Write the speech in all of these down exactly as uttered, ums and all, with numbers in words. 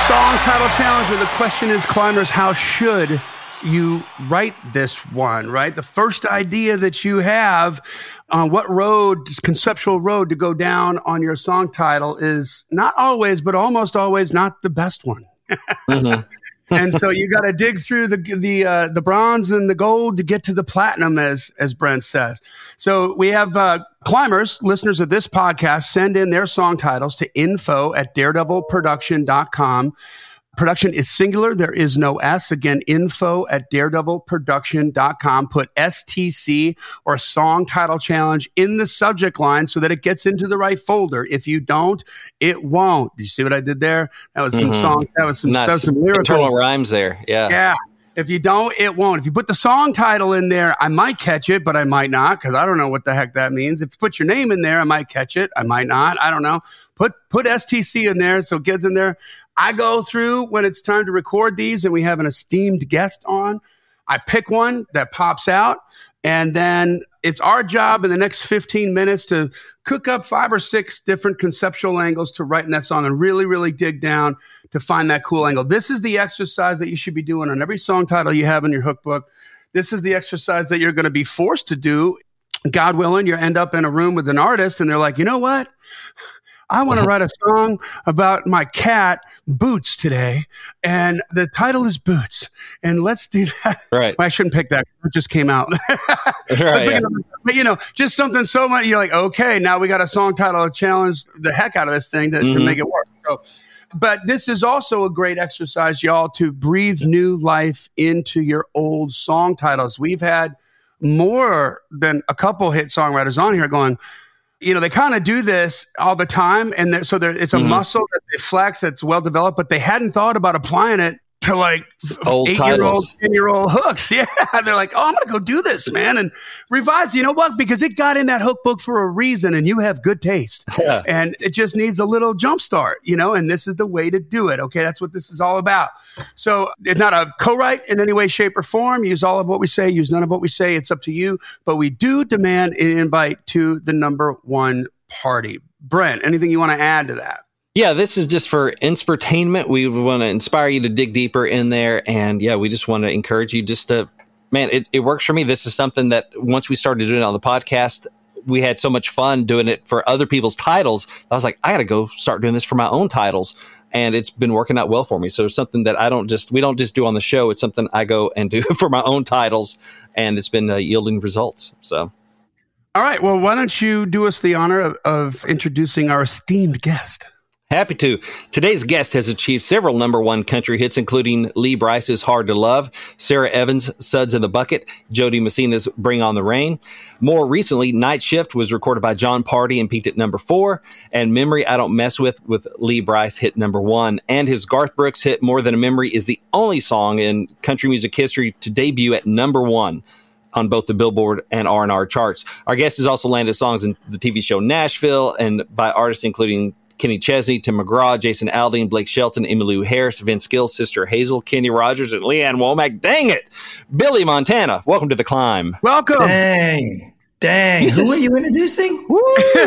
Song title challenge. The question is, climbers, how should you write this one, right? The first idea that you have on what road, conceptual road to go down on your song title is not always, but almost always not the best one. Mm-hmm. And so you got to dig through the the uh, the bronze and the gold to get to the platinum, as as Brent says. So we have uh, climbers, listeners of this podcast, send in their song titles to info at daredevil production dot com. Production is singular. There is no S. Again, info at daredevil production dot com. Put S T C or Song Title Challenge in the subject line so that it gets into the right folder. If you don't, it won't. Did you see what I did there? That was some mm-hmm. song. That was some, nice. that was some lyrical internal rhymes there. Yeah. Yeah. If you don't, it won't. If you put the song title in there, I might catch it, but I might not, because I don't know what the heck that means. If you put your name in there, I might catch it. I might not. I don't know. Put put S T C in there so it gets in there. I go through when it's time to record these and we have an esteemed guest on. I pick one that pops out, and then it's our job in the next fifteen minutes to cook up five or six different conceptual angles to write in that song and really, really dig down to find that cool angle. This is the exercise that you should be doing on every song title you have in your hook book. This is the exercise that you're going to be forced to do. God willing, you end up in a room with an artist and they're like, you know what? I want to write a song about my cat, Boots, today. And the title is Boots. And let's do that. Right. Well, I shouldn't pick that. It just came out. Right, yeah. But, you know, just something so much. You're like, okay, now we got a song title to challenge the heck out of this thing to, mm-hmm. to make it work. So, but this is also a great exercise, y'all, to breathe new life into your old song titles. We've had more than a couple hit songwriters on here going, you know, they kind of do this all the time. And so there, it's a mm-hmm. muscle that they flex that's well developed, but they hadn't thought about applying it to like old eight-year-old, ten-year-old hooks. Yeah. They're like, oh, I'm going to go do this, man. And revise, you know what? Because it got in that hook book for a reason and you have good taste. Yeah. And it just needs a little jump start, you know, and this is the way to do it. Okay. That's what this is all about. So it's not a co-write in any way, shape, or form. Use all of what we say, use none of what we say. It's up to you. But we do demand an invite to the number one party. Brent, anything you want to add to that? Yeah, this is just for inspirtainment. We want to inspire you to dig deeper in there. And yeah, we just want to encourage you just to, man, it, it works for me. This is something that once we started doing it on the podcast, we had so much fun doing it for other people's titles. I was like, I got to go start doing this for my own titles. And it's been working out well for me. So it's something that I don't just, we don't just do on the show. It's something I go and do for my own titles. And it's been uh, yielding results. So. All right. Well, why don't you do us the honor of, of introducing our esteemed guest? Happy to. Today's guest has achieved several number one country hits, including Lee Brice's Hard to Love, Sarah Evans' Suds in the Bucket, Jody Messina's Bring on the Rain. More recently, Night Shift was recorded by John Party and peaked at number four, and Memory I Don't Mess With with Lee Brice hit number one. And his Garth Brooks hit More Than a Memory is the only song in country music history to debut at number one on both the Billboard and R and R charts. Our guest has also landed songs in the T V show Nashville and by artists including Kenny Chesney, Tim McGraw, Jason Aldean, Blake Shelton, Emmylou Harris, Vince Gill, Sister Hazel, Kenny Rogers, and Leanne Womack. Dang it! Billy Montana, welcome to The Climb. Welcome. Dang. Dang. You Who are you introducing? Woo.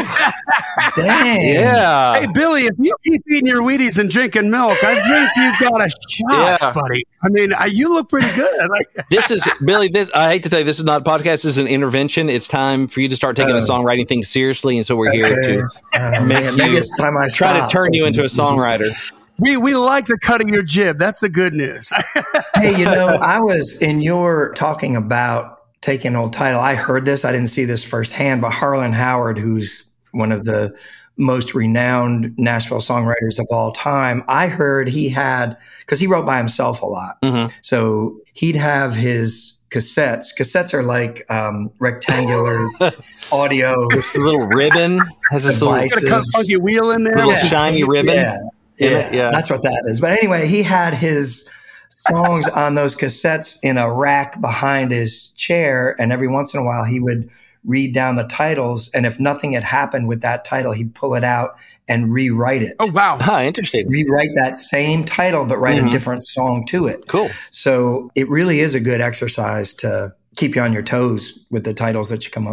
Dang. Yeah. Hey, Billy, if you keep eating your Wheaties and drinking milk, I think you got a shot, yeah. buddy. I mean, I, you look pretty good. Like, this is, Billy, this, I hate to say this is not a podcast, this is an intervention. It's time for you to start taking uh, the songwriting thing seriously, and so we're here okay. to uh, make man, you maybe it's time I try stop. to turn you into a songwriter. We we like the cut of your jib. That's the good news. Hey, you know, I was in your talking about taking an old title. I heard this. I didn't see this firsthand, but Harlan Howard, who's one of the most renowned Nashville songwriters of all time, I heard he had, because he wrote by himself a lot. Mm-hmm. So he'd have his cassettes. Cassettes are like um, rectangular audio. This little ribbon has this little, got a cut funky wheel in there. Little yeah. shiny ribbon. Yeah, yeah, yeah, that's what that is. But anyway, he had his songs on those cassettes in a rack behind his chair, and every once in a while he would read down the titles, and if nothing had happened with that title, he'd pull it out and rewrite it. Oh, wow. Huh, interesting. Rewrite that same title, but write mm-hmm. a different song to it. Cool. So it really is a good exercise to keep you on your toes with the titles that you come up with.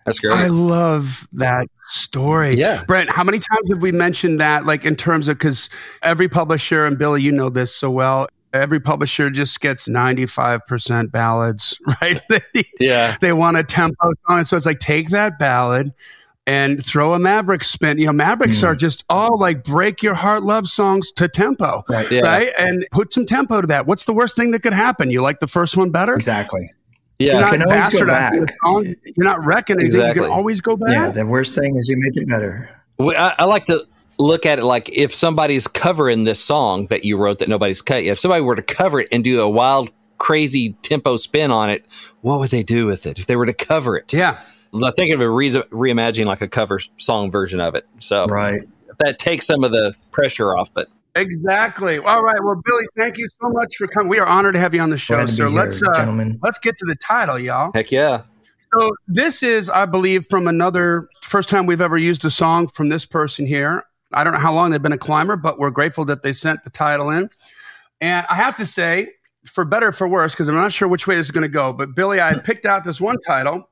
That's great. I love that story. Yeah. Brent, how many times have we mentioned that, like in terms of, because every publisher, and Billy, you know this so well, every publisher just gets ninety-five percent ballads, right? they, yeah. They want a tempo song. So it's like, take that ballad and throw a Maverick spin. You know, Mavericks mm. are just all like break your heart love songs to tempo, right? Yeah. right? And put some tempo to that. What's the worst thing that could happen? You like the first one better? Exactly. Yeah, you can always go back. Song. You're not wrecking anything. Exactly. You can always go back. Yeah, the worst thing is you make it better. Well, I, I like to look at it like if somebody's covering this song that you wrote that nobody's cut yet, if somebody were to cover it and do a wild, crazy tempo spin on it, what would they do with it if they were to cover it? Yeah. I think of a re- reimagining like a cover song version of it. So right. that takes some of the pressure off, but exactly. All right. Well, Billy, thank you so much for coming. We are honored to have you on the show, sir. Let's here, uh, gentlemen. let's get to the title, y'all. Heck yeah. So this is, I believe, from another first time we've ever used a song from this person here. I don't know how long they've been a climber, but we're grateful that they sent the title in. And I have to say, for better or for worse, because I'm not sure which way this is going to go, but Billy, I had picked out this one title.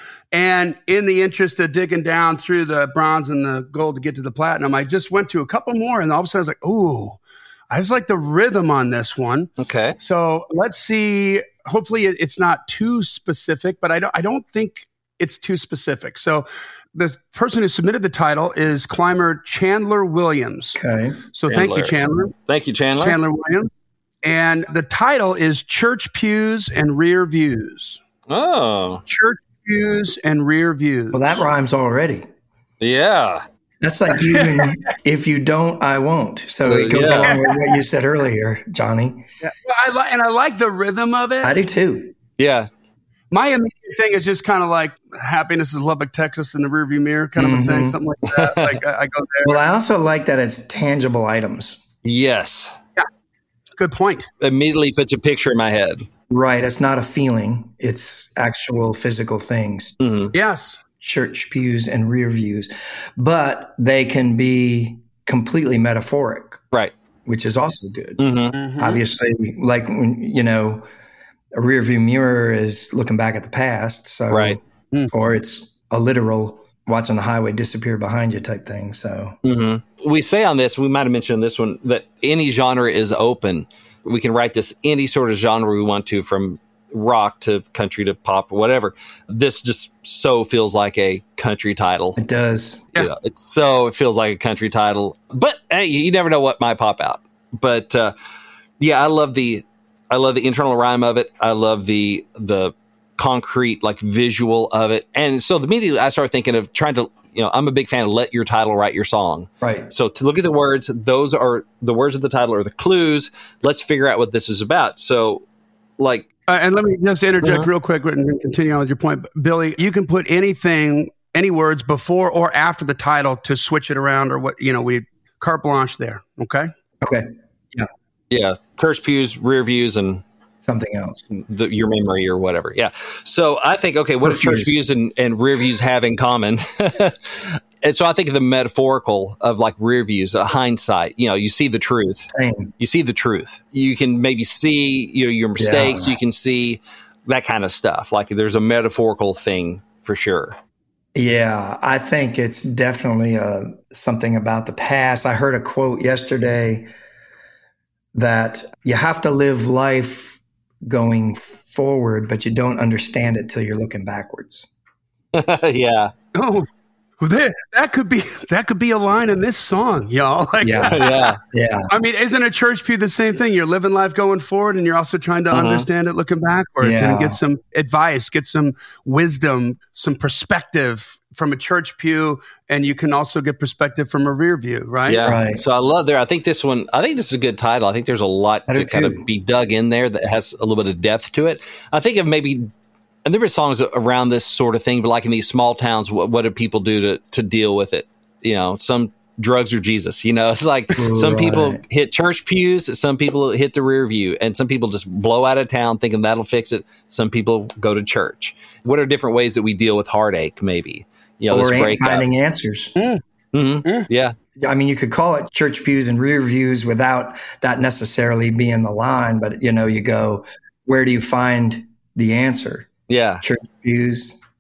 And in the interest of digging down through the bronze and the gold to get to the platinum, I just went to a couple more, and all of a sudden I was like, ooh, I just like the rhythm on this one. Okay. So let's see. Hopefully it's not too specific, but I don't, I don't think it's too specific. So the person who submitted the title is climber Chandler Williams. Okay. So Chandler. thank you, Chandler. Thank you, Chandler. Chandler Williams. And the title is Church Pews and Rear Views. Oh. Church Pews and Rear Views. Well, that rhymes already. Yeah. That's like even if you don't, I won't. So it goes Yeah. along with what you said earlier, Johnny. Yeah. Well, I li- and I like the rhythm of it. I do too. Yeah. My immediate thing is just kind of like happiness is Lubbock, Texas in the rearview mirror kind of Mhm. a thing, something like that. Like I, I go there. Well, I also like that it's tangible items. Yes. Good point. Immediately puts a picture in my head. Right. It's not a feeling. It's actual physical things. Mm-hmm. Yes. Church pews and rear views. But they can be completely metaphoric, Right. which is also good. Mm-hmm. Mhm. Obviously, like, when, you know, a rear view mirror is looking back at the past. So, Right. Mm. Or it's a literal watching the highway disappear behind you type thing. So, Mm-hmm. We say on this, we might have mentioned this one, that any genre is open. We can write this any sort of genre we want to, from rock to country to pop or whatever. This just so feels like a country title. it does. Yeah. You know, it's so it feels like a country title. But hey, you, you never know what might pop out. But uh, yeah, I love the I love the internal rhyme of it. I love the the concrete like visual of it. And so immediately I started thinking of trying to, you know, I'm a big fan of let your title write your song. Right. So to look at the words, those are the words of the title are the clues. Let's figure out what this is about. So like, Uh, and let me just interject Uh-huh. real quick and continue on with your point. Billy, you can put anything, any words before or after the title to switch it around, or what, you know, we carte blanche there. Okay. Okay. yeah, church pews, rear views, and Something else. the, your memory or whatever. Yeah. So I think, okay, what do church Views. views and, and rear views have in common? And so I think of the metaphorical of like rear views, a hindsight. You know, you see the truth. Same. You see the truth. You can maybe see, you know, your mistakes. Yeah. You can see that kind of stuff. Like there's a metaphorical thing for sure. Yeah, I think it's definitely uh, something about the past. I heard a quote yesterday that you have to live life going forward, but you don't understand it till you're looking backwards. Yeah. Oh, well, that, that could be that could be a line in this song, y'all. Like, Yeah, Yeah. yeah, I mean, isn't a church pew the same thing? You're living life going forward, and you're also trying to Uh-huh. understand it looking backwards Yeah. and get some advice, get some wisdom, some perspective from a church pew, and you can also get perspective from a rear view, right? Yeah. Right. So I love there. I think this one, I think this is a good title. I think there's a lot I do to kind too. of be dug in there that has a little bit of depth to it. I think of maybe, and there were songs around this sort of thing, but like in these small towns, what, what do people do to, to deal with it? You know, some drugs or Jesus, you know, it's like some people Right. hit church pews, some people hit the rear view, and some people just blow out of town thinking that'll fix it. Some people go to church. What are different ways that we deal with heartache, maybe? You know, or this ain't breakup. finding answers. Mhm. Yeah. I mean, you could call it church pews and rear views without that necessarily being the line, but you know, you go, where do you find the answer? Yeah. Church pews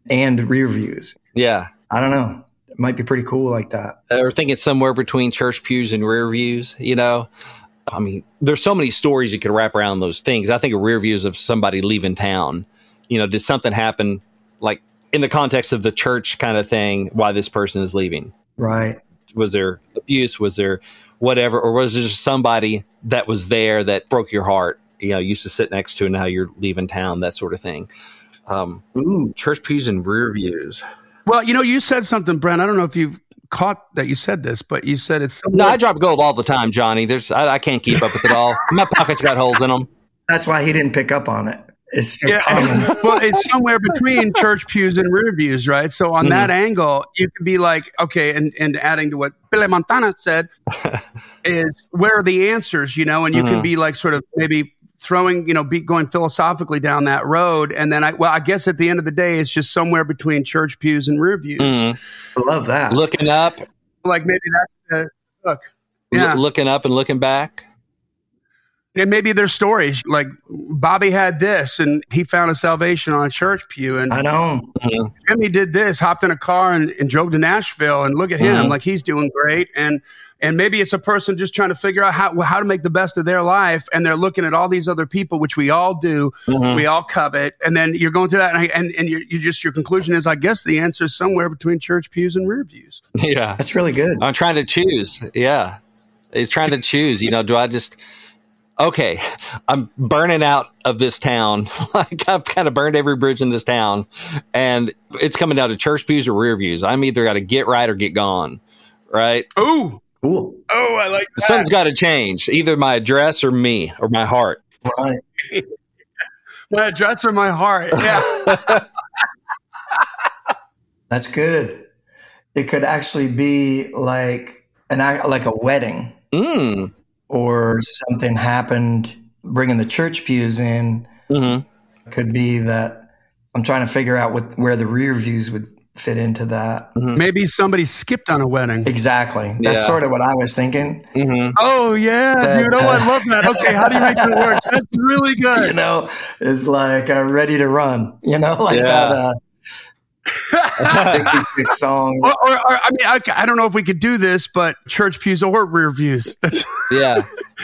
and rear views. Yeah. I don't know. It might be pretty cool like that. Or thinking somewhere between church pews and rear views, you know? I mean, there's so many stories you could wrap around those things. I think of rear views of somebody leaving town. You know, did something happen, like in the context of the church kind of thing, why this person is leaving? Right. Was there abuse? Was there whatever? Or was there just somebody that was there that broke your heart? You know, used to sit next to and now you're leaving town, that sort of thing. Um, Ooh. Church pews and rear views. Well, you know, you said something, Brent. I don't know if you've caught that you said this, but you said it's no. I drop gold all the time, Johnny. There's I, I can't keep up with it all. My pockets got holes in them. That's why he didn't pick up on it. It's so yeah. common. Well, it's somewhere between church pews and rear views, right? So on mm-hmm. that angle, you could be like, okay, and, and adding to what Billy Montana said is where are the answers, you know? And you mm-hmm. can be like sort of maybe throwing, you know, be going philosophically down that road. And then I, well, I guess at the end of the day, it's just somewhere between church pews and rear views. Mm-hmm. I love that. Looking up. Like maybe that's the look. Yeah. L- looking up and looking back. And maybe there's stories like Bobby had this and he found a salvation on a church pew. And I know. Mm-hmm. Jimmy did this, hopped in a car and, and drove to Nashville and look at him, mm-hmm. like he's doing great. And and maybe it's a person just trying to figure out how how to make the best of their life. And they're looking at all these other people, which we all do, mm-hmm. we all covet. And then you're going through that and and, and you you just your conclusion is, I guess the answer is somewhere between church pews and rear views. Yeah. That's really good. I'm trying to choose. Yeah. He's trying to choose, you know, do I just okay, I'm burning out of this town. Like I've kind of burned every bridge in this town, and it's coming down to church pews or rear views. I'm either got to get right or get gone, right? Ooh, cool. Oh, I like that. Something's got to change, either my address or me or my heart. Right. My address or my heart. Yeah. That's good. It could actually be like an like a wedding. Mm. Or something happened bringing the church pews in. Mm-hmm. Could be that I'm trying to figure out what where the rear views would fit into that. Mm-hmm. Maybe somebody skipped on a wedding. Exactly. That's yeah. sort of what I was thinking. Mm-hmm. Oh, yeah. That, dude, oh, uh, I love that. Okay, how do you make it work? That's really good. You know, it's like uh, ready to run. You know, like yeah. that uh, Dixie Chick song. Or, or, or I mean, I, I don't know if we could do this, but church pews or rear views. That's yeah.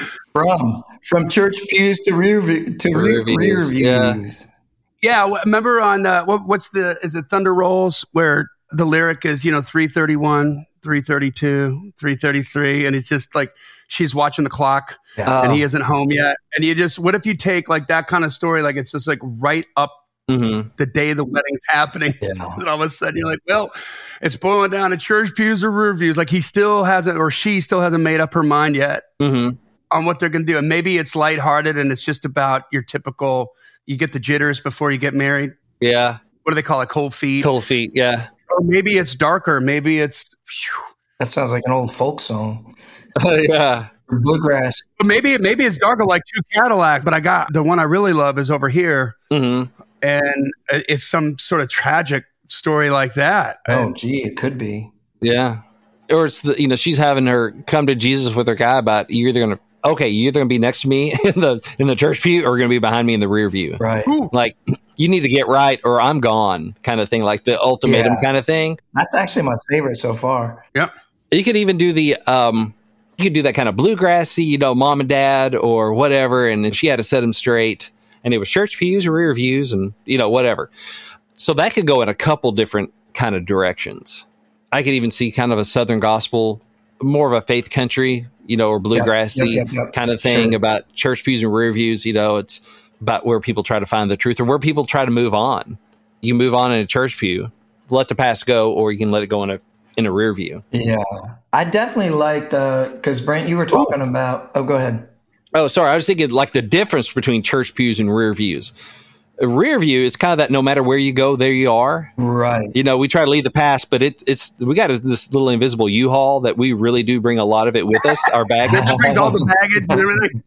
From from church pews to rear view, to rear, rear, rear views. views. Yeah. yeah. Remember on uh, what, what's the is it Thunder Rolls where the lyric is, you know, three thirty-one, three thirty-two, three thirty-three, and it's just like she's watching the clock yeah. and he isn't home yet. And you just what if you take like that kind of story, like it's just like right up. Mm-hmm. The day the wedding's happening, yeah. and all of a sudden you're like, well, it's boiling down to church pews or rear views. Like he still hasn't, or she still hasn't made up her mind yet mm-hmm. on what they're going to do. And maybe it's lighthearted and it's just about your typical, you get the jitters before you get married. Yeah. What do they call it? Cold feet. Cold feet. Yeah. Or maybe it's darker. Maybe it's. Whew. That sounds like an old folk song. Uh, yeah. Bluegrass. But maybe, maybe it's darker like Two Cadillac, but I got the one I really love is over here. Mm-hmm. And it's some sort of tragic story like that. Oh, gee, it could be. Yeah. Or it's the, you know, she's having her come to Jesus with her guy about you're either going to, okay, you're either going to be next to me in the, in the church pew or going to be behind me in the rear view. Right. Ooh. Like you need to get right or I'm gone kind of thing, like the ultimatum yeah. kind of thing. That's actually my favorite so far. Yep. You could even do the, um, you could do that kind of bluegrassy, you know, mom and dad or whatever. And then she had to set them straight. And it was church pews or rear views and, you know, whatever. So that could go in a couple different kind of directions. I could even see kind of a Southern gospel, more of a faith country, you know, or bluegrassy yep, yep, yep, yep. kind of thing sure. about church pews and rear views. You know, it's about where people try to find the truth or where people try to move on. You move on in a church pew, let the past go, or you can let it go in a in a rear view. Yeah. I definitely liked, because Brent, you were talking Ooh. about, oh, go ahead. Oh, sorry. I was thinking like the difference between church pews and rear views. A rear view is kind of that no matter where you go, there you are. Right. You know, we try to leave the past, but it, it's we got a, this little invisible U-Haul that we really do bring a lot of it with us, our baggage. It brings all the baggage and everything.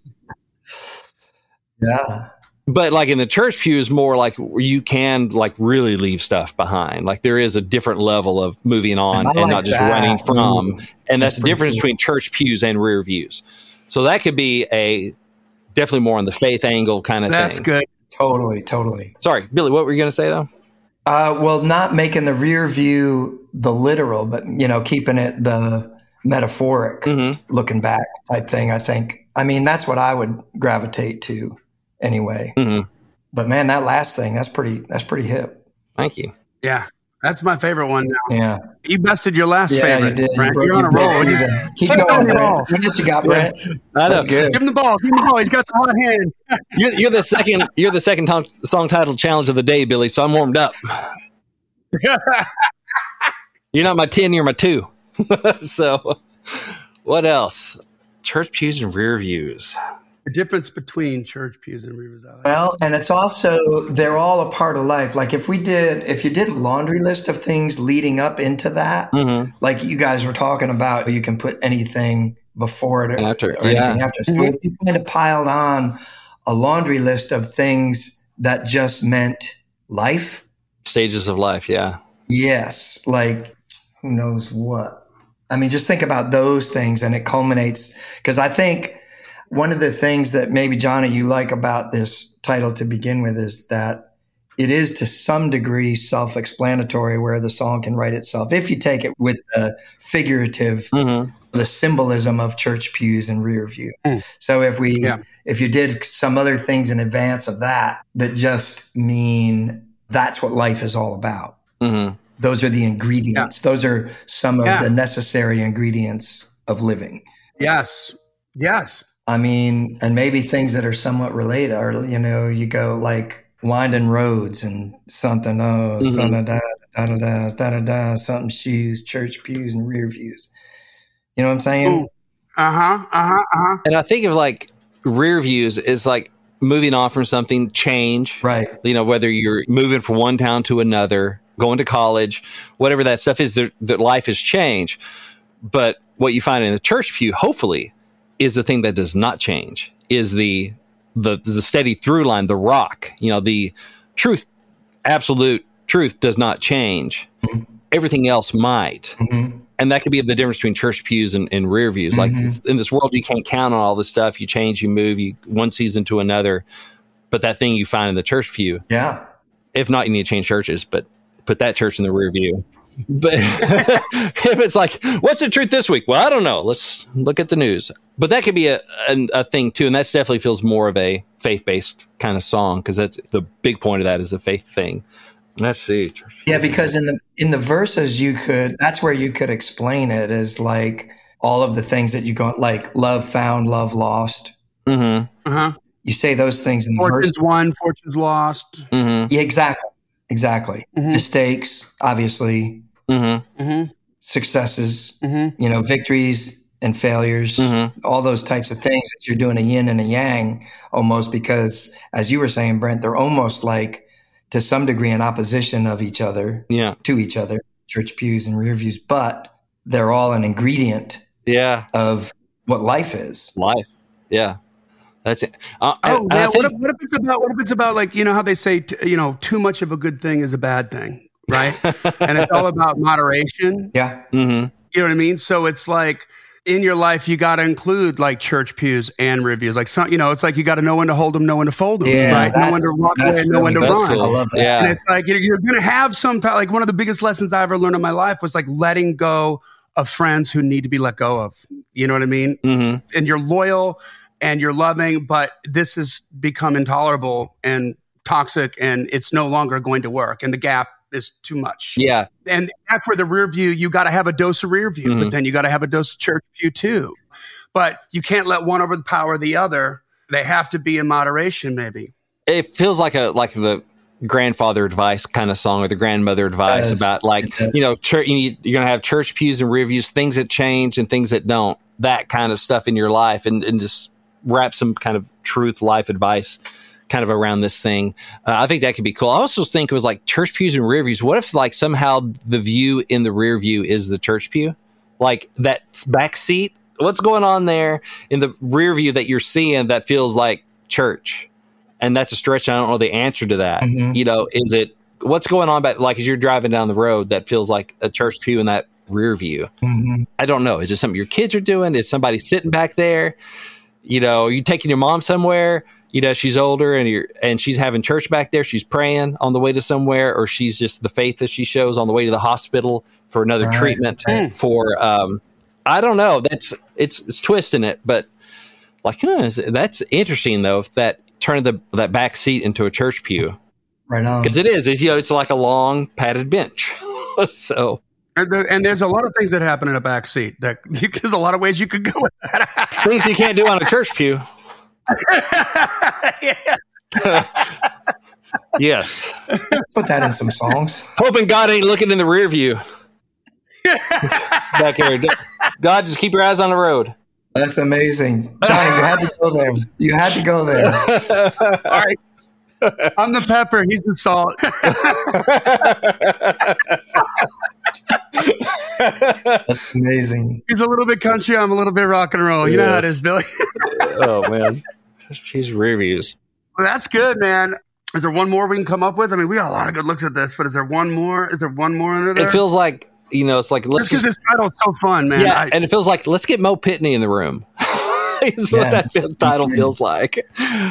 Yeah. But like in the church pew is more like you can like really leave stuff behind. Like there is a different level of moving on and, and like not just that. running from. Ooh, and that's, that's the difference cool. between church pews and rear views. So that could be a definitely more on the faith angle kind of That's thing. That's good. Totally, totally. Sorry, Billy, what were you going to say though? Uh, well, not making the rear view the literal, but, you know, keeping it the metaphoric, mm-hmm. looking back type thing, I think. I mean, that's what I would gravitate to anyway. Mm-hmm. But man, that last thing, that's pretty, that's pretty hip. Thank you. Yeah. That's my favorite one now. Yeah. You bested your last yeah, favorite. You did. Brent. You You're on a roll. Just, keep going, Brent. What you got, Brent? Yeah. That's good. Give him the ball. Give him the ball. He's got the hot hand. You're, you're the second. You're the second t- song title challenge of the day, Billy. So I'm warmed up. You're not my ten. You're my two. So, what else? Church pews and rear views. The difference between church pews and rear views. Well, and it's also, they're all a part of life. Like if we did, if you did a laundry list of things leading up into that, mm-hmm. like you guys were talking about, you can put anything before it or, after, or yeah. anything after. So mm-hmm. if you kind of piled on a laundry list of things that just meant life. Stages of life, yeah. Yes. Like who knows what. I mean, just think about those things and it culminates. Because I think one of the things that maybe, Johnny, you like about this title to begin with is that it is to some degree self-explanatory where the song can write itself. If you take it with the figurative, mm-hmm. the symbolism of church pews and rear view. Mm. So if we, yeah. if you did some other things in advance of that, that just mean that's what life is all about. Mm-hmm. Those are the ingredients. Yeah. Those are some of yeah. the necessary ingredients of living. Yes. Yes. I mean, and maybe things that are somewhat related are, you know, you go like winding roads and something, oh, mm-hmm. da da da da da da da, something shoes, church pews, and rear views. You know what I'm saying? Uh huh. Uh huh. Uh huh. And I think of like rear views is like moving on from something, change, right? You know, whether you're moving from one town to another, going to college, whatever that stuff is, that life has changed. But what you find in the church pew, hopefully, is the thing that does not change, is the the the steady through line, the rock. You know, the truth, absolute truth does not change. Mm-hmm. Everything else might. Mm-hmm. And that could be the difference between church pews and, and rear views. Mm-hmm. Like in this world, you can't count on all this stuff. You change, you move, you one season to another. But that thing you find in the church pew, yeah. if not, you need to change churches, but put that church in the rear view. But if it's like, what's the truth this week? Well, I don't know. Let's look at the news. But that could be a, a, a thing too. And that definitely feels more of a faith-based kind of song, because that's the big point of that is the faith thing. Let's see. Yeah, because in the in the verses, you could, that's where you could explain it as like all of the things that you go, like love found, love lost. Mm-hmm. Uh-huh. You say those things in the verse. Fortune's won, fortune's lost. Mm-hmm. Yeah, exactly. Exactly. Mm-hmm. Mistakes, obviously. Mm-hmm. Mm-hmm. Successes, mm-hmm. you know, victories and failures, mm-hmm. all those types of things that you're doing a yin and a yang almost, because as you were saying, Brent, they're almost like to some degree in opposition of each other, yeah. to each other, church pews and rear views, but they're all an ingredient yeah. of what life is. Life. Yeah. That's it. Uh, oh, man, think, what, if, what if it's about, what if it's about like, you know, how they say, t- you know, too much of a good thing is a bad thing. Right. And it's all about moderation. Yeah. Mm-hmm. You know what I mean? So it's like in your life, you got to include like church pews and reviews. Like, some, you know, it's like you got to know when to hold them, know when to fold them, yeah, right? Know when to walk away, know when to run. Cool. I love that. Yeah. And it's like, you're, you're going to have some, like one of the biggest lessons I ever learned in my life was like letting go of friends who need to be let go of. You know what I mean? Mm-hmm. And you're loyal and you're loving, but this has become intolerable and toxic and it's no longer going to work. And the gap is too much. Yeah. And that's where the rear view, you got to have a dose of rear view, mm-hmm. but then you got to have a dose of church view too. But you can't let one overpower the other. They have to be in moderation, maybe. It feels like a like the grandfather advice kind of song or the grandmother advice about like, you know, church, you need, you're going to have church pews and rear views, things that change and things that don't, that kind of stuff in your life, and, and just wrap some kind of truth life advice kind of around this thing. Uh, I think that could be cool. I also think it was like church pews and rear views. What if like somehow the view in the rear view is the church pew? Like that back seat, what's going on there in the rear view that you're seeing that feels like church? And that's a stretch. I don't know the answer to that. Mm-hmm. You know, is it, what's going on back, like as you're driving down the road that feels like a church pew in that rear view? Mm-hmm. I don't know. Is it something your kids are doing? Is somebody sitting back there? You know, are you taking your mom somewhere? you know, she's older and you're, and she's having church back there. She's praying on the way to somewhere, or she's just the faith that she shows on the way to the hospital for another Right. treatment Mm. for, um, I don't know. That's it's, it's twisting it, but like, huh, that's interesting though. If that turned the, that back seat into a church pew, Right on. because it is, it's, you know, it's like a long padded bench. So, And, there, and there's a lot of things that happen in a back seat. That there's a lot of ways you could go with that. things you can't do on a church pew. Yeah. Yes. Put that in some songs. Hoping God ain't looking in the rear view back here. God, just keep your eyes on the road. That's amazing. Johnny, you had to go there. You had to go there. All right. I'm the pepper. He's the salt. That's amazing. He's a little bit country. I'm a little bit rock and roll. You know how it is, Billy. Oh, man. She's rear views. Well, that's good, man. Is there one more we can come up with? I mean, we got a lot of good looks at this, but is there one more? Is there one more under there? It feels like, you know, it's like, let's just because just, this title's so fun, man. yeah, I, and it feels like, let's get Mo Pitney in the room. Is what Yeah. that feel, title feels like.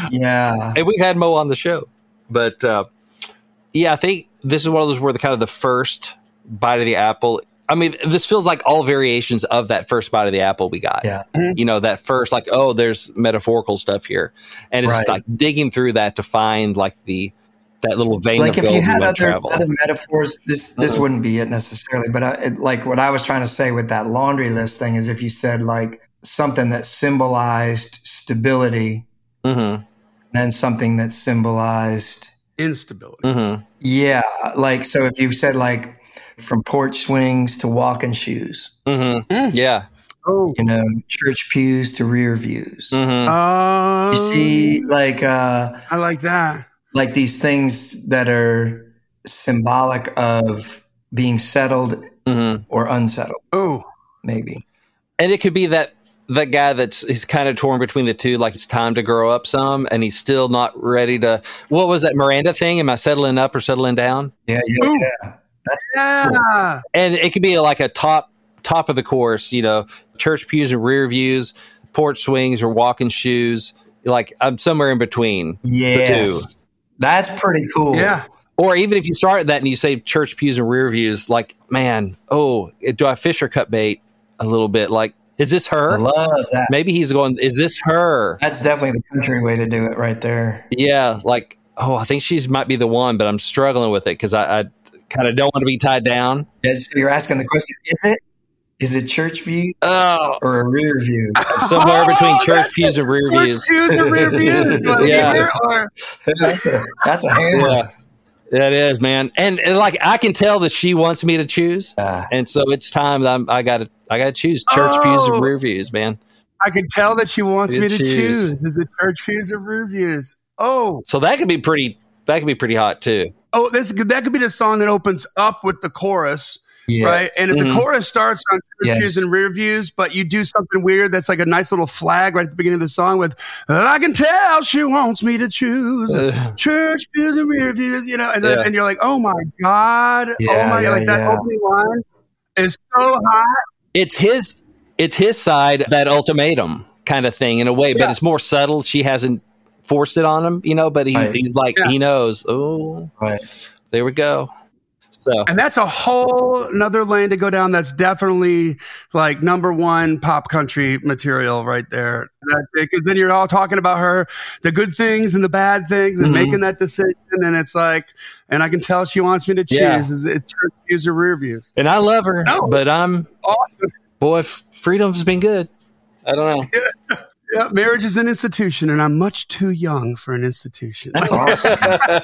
Yeah. And we've had Mo on the show. But, uh, yeah, I think this is one of those where the kind of the first bite of the apple. I mean, this feels like all variations of that first bite of the apple we got. Yeah. You know, that first, like, oh, there's metaphorical stuff here. And it's Right. like digging through that to find like the, that little vein Like of if gold you we had went other, travel. other metaphors, this this Uh-huh. wouldn't be it necessarily. But I, it, like what I was trying to say with that laundry list thing is if you said like something that symbolized stability, Mm-hmm. then something that symbolized, instability. Mm-hmm. yeah, like so if you said like from porch swings to walking shoes, Mm-hmm. Mm. Yeah. Oh. you know, church pews to rear views. Mm-hmm. Oh. You see, like uh, I like that. like these things that are symbolic of being settled Mm-hmm. or unsettled, Oh. maybe. And it could be that that guy that's he's kind of torn between the two, like it's time to grow up some, and he's still not ready to. What was that Miranda thing? Am I settling up or settling down? Yeah, yeah, Ooh. yeah. That's Yeah. And it could be like a top top of the course, you know, church pews and rear views, porch swings or walking shoes. Like I'm somewhere in between yes. the two. That's pretty cool. Yeah. Or even if you start that and you say church pews and rear views, like, man, oh, do I fish or cut bait a little bit? Like, is this I her? love that. Maybe he's going, is this her? That's definitely the country way to do it right there. Yeah, like, oh, I think she's might be the one, but I'm struggling with it because I, I kind of don't want to be tied down. Yeah, so you're asking the question, is it? Is it church view Oh, or a rear view? somewhere between Oh, church that's- pews and rear Church views. pews and rear views. Do I leave Yeah. here or- that's a that's a hammer. Yeah, that is, man. And, and like, I can tell that she wants me to choose. Uh, And so it's time that I'm, I got to I got to choose church pews Oh. and rear views, man. I can tell that she wants You me to choose. choose. Is it church views or rear views? Oh. So that could be pretty, that could be pretty hot too. Oh, this that could be the song that opens up with the chorus. yeah. Right. And if Mhm. the chorus starts on church Yes. views and rear views, but you do something weird that's like a nice little flag right at the beginning of the song with, "And I can tell she wants me to choose Ugh. church views and rear views," you know, and, then, Yeah. and you're like, oh my God. oh Yeah, my yeah, God. Like that yeah. opening line is so hot. It's his, it's his side, that ultimatum kind of thing in a way, but Yeah. it's more subtle. She hasn't forced it on him, you know, but he, Right. he's like, Yeah. he knows, oh, Right. there we go. So, And that's a whole another lane to go down. That's definitely like number one pop country material right there. Because then you're all talking about her, the good things and the bad things, and Mhm. making that decision. And it's like, and I can tell she wants me to choose. Yeah. Is it church views or rear views? and I love her, No. but I'm, Awesome. boy, f- freedom's been good. I don't know. Yeah, marriage is an institution, and I'm much too young for an institution. That's awesome.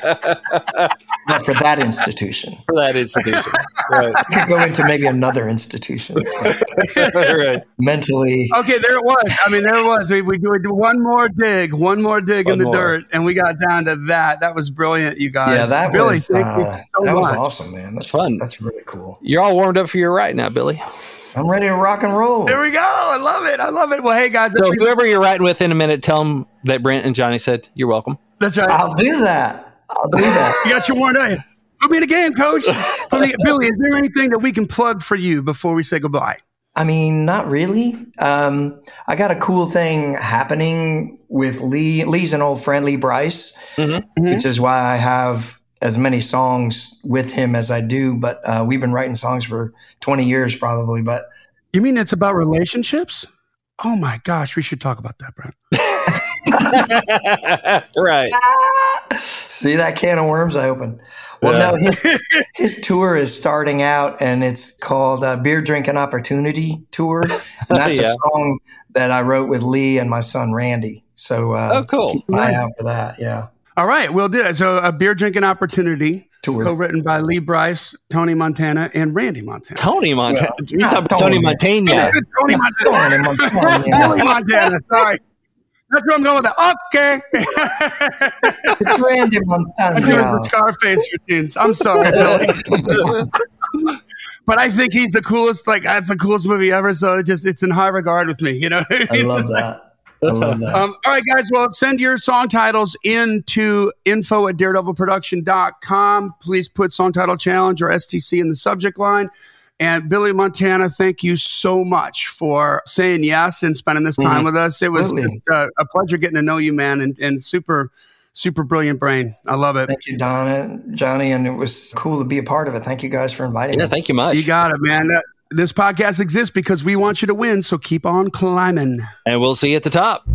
Not for that institution. For that institution. Right. You could go into maybe another institution. Right. Mentally. Okay, there it was. I mean, there it was. We we do one more dig, one more dig One in the more. dirt, and we got down to that. That was brilliant, you guys. Yeah, that Billy, was thank you uh, so that was much. awesome, man. That's fun. That's really cool. You're all warmed up for your right now, Billy. I'm ready to rock and roll. There we go. I love it. I love it. Well, hey guys, So that's, whoever you're writing with in a minute, tell them that Brent and Johnny said you're welcome. that's right. I'll do that. I'll do that. You got your warrant out. Put me in the game, coach. Put me, Billy, is there anything that we can plug for you before we say goodbye? I mean, not really. Um, I got a cool thing happening with Lee. Lee's an old friend, Lee Brice, Mm-hmm. which is why I have as many songs with him as I do. But uh, we've been writing songs for twenty years probably. But You mean it's about relationships? Oh my gosh, we should talk about that, Brent. Right. See that can of worms I opened. Well, Yeah. no, his his tour is starting out, and it's called uh, Beer Drinking Opportunity Tour, and that's Yeah. a song that I wrote with Lee and my son Randy. So, uh, Oh, cool. keep an eye out for that. Yeah, All right, we'll do it. So a beer drinking opportunity, tour. co-written by Lee Brice, Tony Montana, and Randy Montana. Tony Montana. Well, you talking about Tony. Tony Montana? Tony Montana. Tony Montana, yeah. Tony Montana. Sorry, that's where I'm going with that. Okay. It's Randy I'm doing Montana. the Scarface routines. I'm sorry, Billy. But I think he's the coolest. Like that's the coolest movie ever. So it just it's in high regard with me. You know. What I I mean? love that. I love that. Um, all right, guys. Well, send your song titles into info at daredevil production dot com. Please put song title challenge or S T C in the subject line. And Billy Montana, thank you so much for saying yes and spending this time Mhm. with us. It was Absolutely. uh, a pleasure getting to know you, man, and, and super, super brilliant brain. I love it. Thank you, Donna, Johnny, and it was cool to be a part of it. Thank you guys for inviting Yeah, me. thank you much. You got it, man. Uh, This podcast exists because we want you to win, so keep on climbing. And we'll see you at the top.